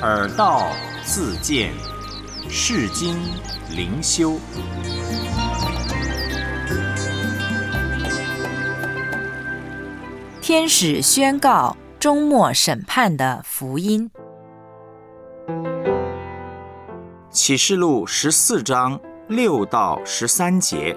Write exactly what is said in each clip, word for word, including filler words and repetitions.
耳道自见，世经灵修。 天使宣告终末审判的福音。 启示录十四章六到十三节。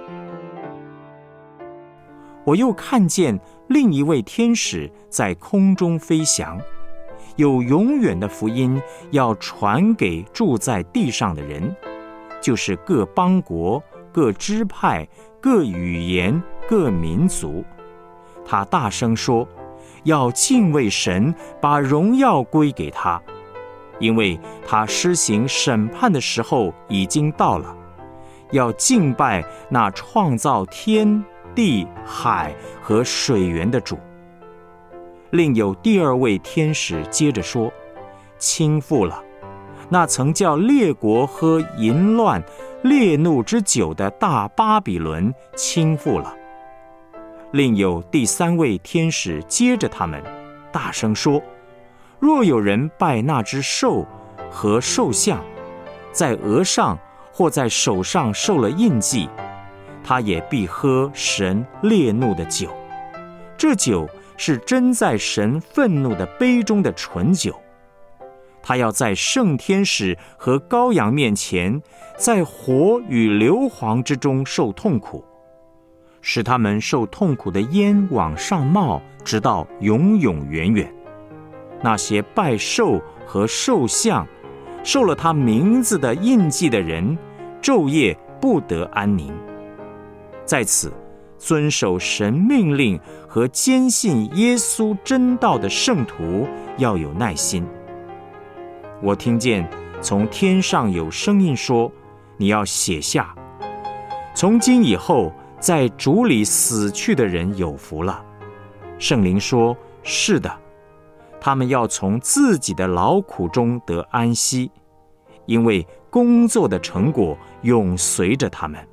我又看见另一位天使在空中飞翔，有永远的福音要传给住在地上的人，就是各邦国、各支派、各语言、各民族。他大声说，要敬畏神，把荣耀归给他，因为他施行审判的时候已经到了，要敬拜那创造天地海和水源的主。另有第二位天使接着说，倾覆了那曾叫列国喝淫乱烈怒之酒的大巴比伦，倾覆了。另有第三位天使接着他们大声说，若有人拜那只兽和兽像，在额上或在手上受了印记，他也必喝神烈怒的酒。这酒是斟在神愤怒的杯中的醇酒。他要在圣天使和羔羊面前，在火与硫磺之中受痛苦，使他们受痛苦的烟往上冒，直到永永远远。那些拜兽和兽像，受了他名字的印记的人，昼夜不得安宁。在此遵守神命令和坚信耶稣真道的圣徒要有耐心。我听见从天上有声音说，你要写下，从今以后在主里死去的人有福了。圣灵说，是的，他们要从自己的劳苦中得安息，因为工作的成果永随着他们。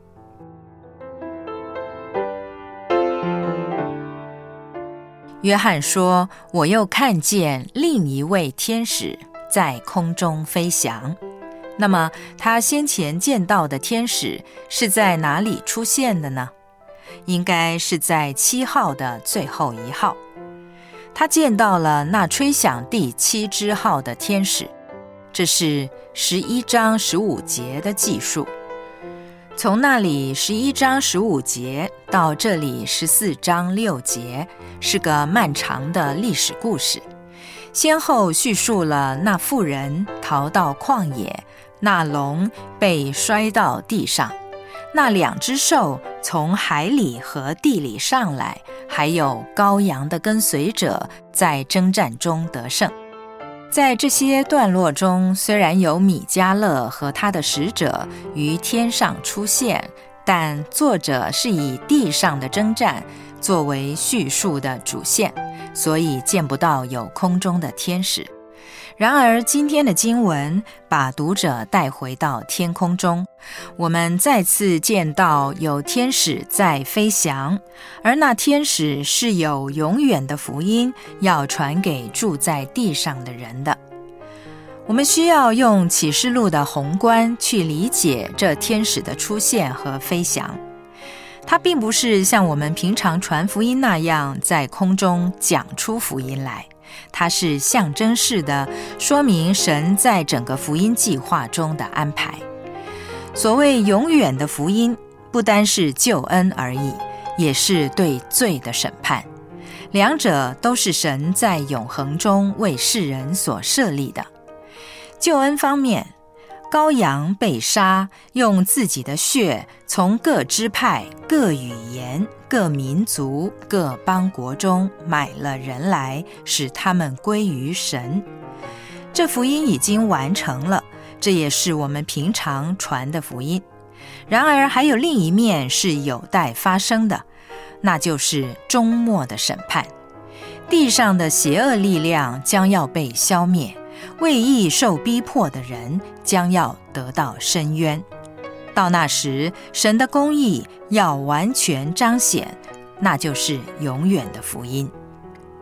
约翰说，我又看见另一位天使在空中飞翔。那么他先前见到的天使是在哪里出现的呢？应该是在七号的最后一号。他见到了那吹响第七支号的天使，这是十一章十五节的记述。从那里十一章十五节到这里十四章六节，是个漫长的历史故事，先后叙述了那妇人逃到旷野，那龙被摔到地上，那两只兽从海里和地里上来，还有羔羊的跟随者在征战中得胜。在这些段落中，虽然有米迦勒和他的使者于天上出现，但作者是以地上的征战作为叙述的主线，所以见不到有空中的天使。然而今天的经文把读者带回到天空中，我们再次见到有天使在飞翔，而那天使是有永远的福音要传给住在地上的人的。我们需要用启示录的宏观去理解这天使的出现和飞翔。它并不是像我们平常传福音那样在空中讲出福音来，它是象征式的说明神在整个福音计划中的安排。所谓永远的福音，不单是救恩而已，也是对罪的审判，两者都是神在永恒中为世人所设立的。救恩方面，羔羊被杀，用自己的血从各支派、各语言、各民族、各邦国中买了人来，使他们归于神。这福音已经完成了，这也是我们平常传的福音。然而还有另一面是有待发生的，那就是终末的审判。地上的邪恶力量将要被消灭，为义受逼迫的人将要得到深渊。到那时，神的公义要完全彰显，那就是永远的福音。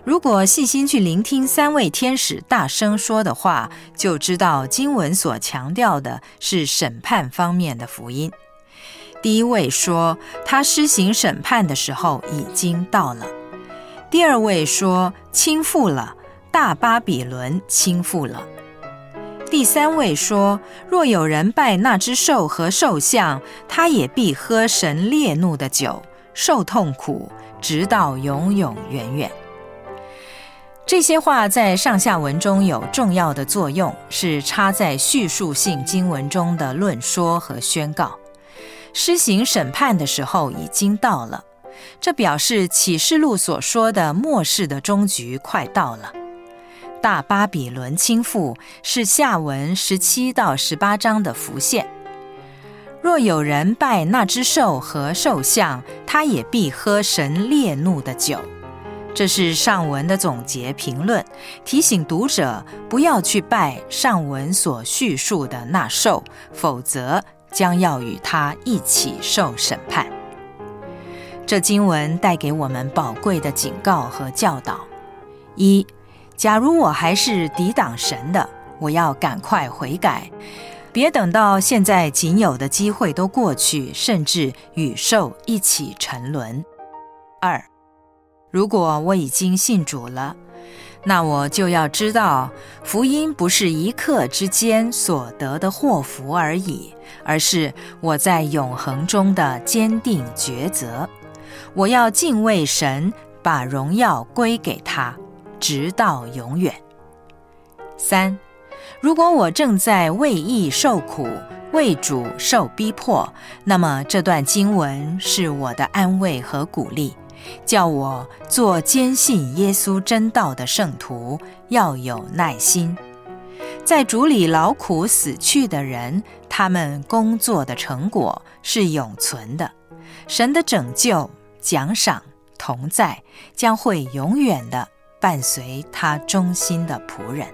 如果细心去聆听三位天使大声说的话，就知道经文所强调的是审判方面的福音。第一位说，他施行审判的时候已经到了。第二位说，倾覆了，大巴比伦倾覆了。第三位说，若有人拜那只兽和兽像，他也必喝神烈怒的酒，受痛苦，直到永永远远。这些话在上下文中有重要的作用，是插在叙述性经文中的论说和宣告。施行审判的时候已经到了，这表示启示录所说的末世的终局快到了。大巴比伦倾覆是下文十七到十八章的浮现。若有人拜那只兽和兽像，他也必喝神烈怒的酒。这是上文的总结评论，提醒读者不要去拜上文所叙述的那兽，否则将要与他一起受审判。这经文带给我们宝贵的警告和教导：一，假如我还是抵挡神的，我要赶快悔改，别等到现在仅有的机会都过去，甚至与兽一起沉沦。二，如果我已经信主了，那我就要知道，福音不是一刻之间所得的祸福而已，而是我在永恒中的坚定抉择。我要敬畏神，把荣耀归给他，直到永远。三，如果我正在为义受苦，为主受逼迫，那么这段经文是我的安慰和鼓励，叫我做坚信耶稣真道的圣徒，要有耐心。在主里劳苦死去的人，他们工作的成果是永存的，神的拯救、奖赏、同在，将会永远的伴随他忠心的仆人。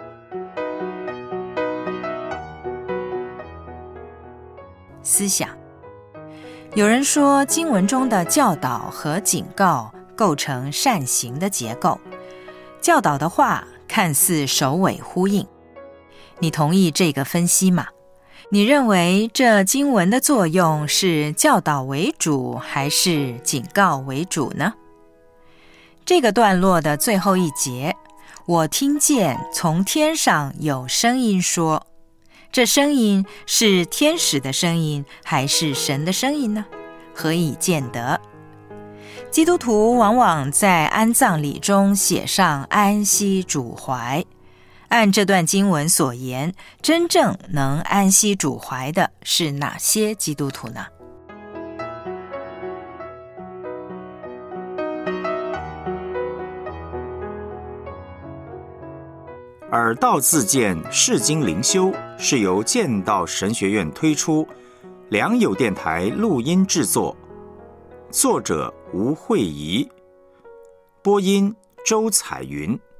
思想，有人说经文中的教导和警告构成善行的结构，教导的话看似首尾呼应。你同意这个分析吗？你认为这经文的作用是教导为主，还是警告为主呢？这个段落的最后一节，我听见从天上有声音说，这声音是天使的声音，还是神的声音呢？何以见得？基督徒往往在安葬礼中写上安息主怀。按这段经文所言，真正能安息主怀的是哪些基督徒呢？ 耳道自荐世经灵修是由剑道神学院推出，良友电台录音制作，作者吴慧仪，播音周彩云。